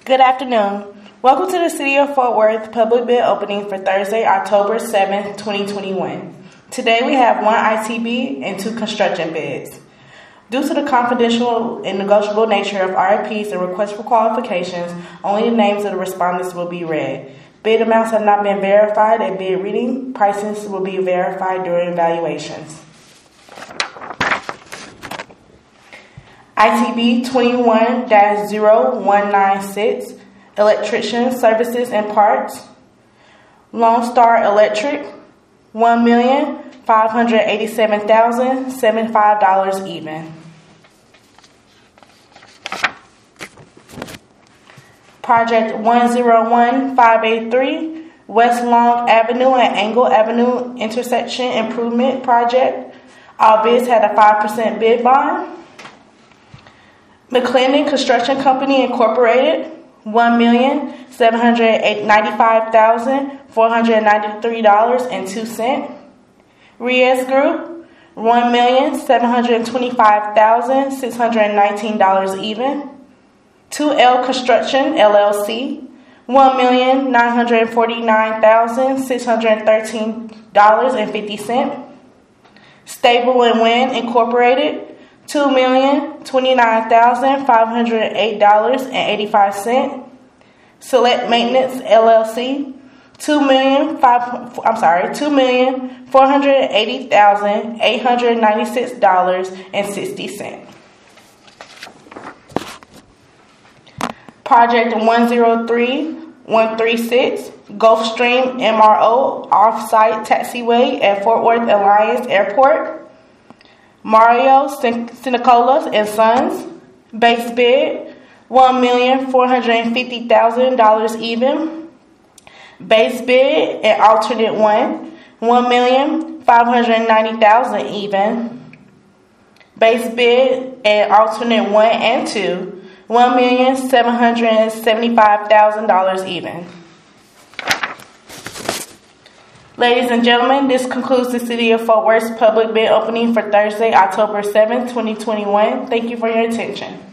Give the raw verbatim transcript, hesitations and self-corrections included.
Good afternoon. Welcome to the City of Fort Worth public bid opening for Thursday, October seventh, twenty twenty-one. Today we have one I T B and two construction bids. Due to the confidential and negotiable nature of R F Ps and requests for qualifications, only the names of the respondents will be read. Bid amounts have not been verified and bid reading prices will be verified during evaluations. I T B twenty-one dash zero one nine six, Electrician Services and Parts. Lone Star Electric, one million five hundred eighty-seven thousand seventy-five dollars even. Project one zero one five eight three, West Long Avenue and Angle Avenue Intersection Improvement Project. All bids had a five percent bid bond. McClendon Construction Company Incorporated, one million seven hundred ninety-five thousand four hundred ninety-three dollars and two cents. Reyes Group, one million seven hundred twenty-five thousand six hundred nineteen dollars even. two L Construction L L C, one million nine hundred forty-nine thousand six hundred thirteen dollars and fifty cents. Stable and Wind Incorporated, two million twenty-nine thousand five hundred eight dollars and eighty-five cents. Select Maintenance L L C, two million five I'm sorry, two million four hundred eighty thousand eight hundred ninety-six dollars and sixty cents. Project one zero three one three six, Gulfstream M R O Off-Site Taxiway at Fort Worth Alliance Airport. Mario Sinicolas and Sons, base bid one million four hundred fifty thousand dollars even. Base bid and alternate one, one million five hundred ninety thousand dollars even. Base bid and alternate one and two, one million seven hundred seventy-five thousand dollars even. Ladies and gentlemen, this concludes the City of Fort Worth's public bid opening for Thursday, October seventh, twenty twenty-one. Thank you for your attention.